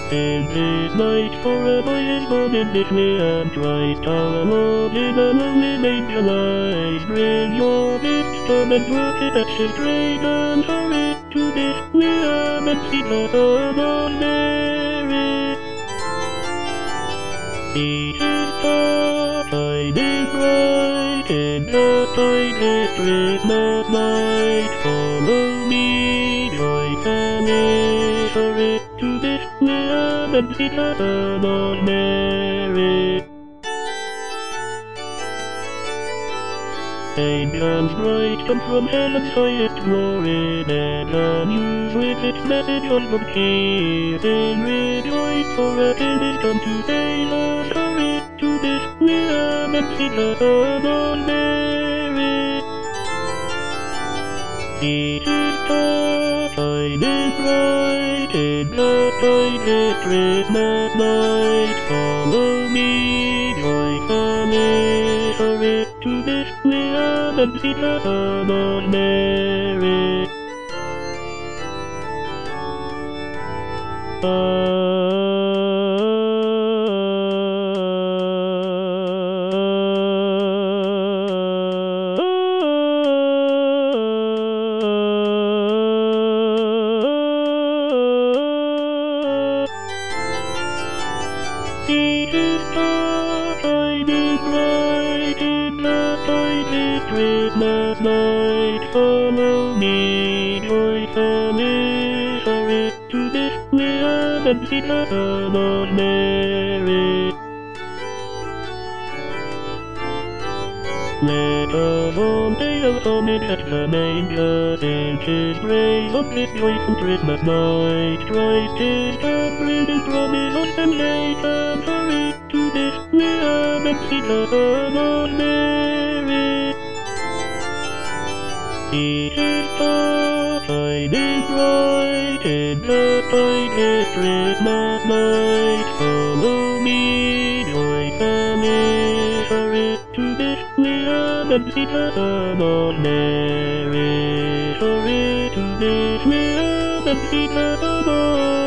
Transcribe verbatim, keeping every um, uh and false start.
In this night for a boy is born in Bethlehem, Christ all alone in a lonely manger lies. Bring your gifts, come and worship at his grave, and hurry to Bethlehem and see the Son of Mary. He is the shining bright in the brightest Christmas night. Follow me, joy family, hurry to Bethlehem and see the Son of Mary. Angels bright come from heaven's highest glory, and the news with its message of good cheer. Sing, rejoice, for a king is come to save us. Hurry to Bethlehem and see the Son of Mary. He is the shining bright in the brightest Christmas night. Follow me, joy family, hurry to Bethlehem and see the Son of Mary. He is the shining bright in the brightest Christmas night. Follow me, joy family, hurry to Bethlehem and see the Son of Mary. Let us all pay a homage at the manger, since his grace on this joyful Christmas night. Christ is the brilliant promise of and Satan, hurry to Bethlehem and see the Son of Mary. He is the shining bright in the brightest Christmas night. Follow me, joy family, hurry to Bethlehem and see the Son of Mary. Hurry to Bethlehem and see the Son of Mary.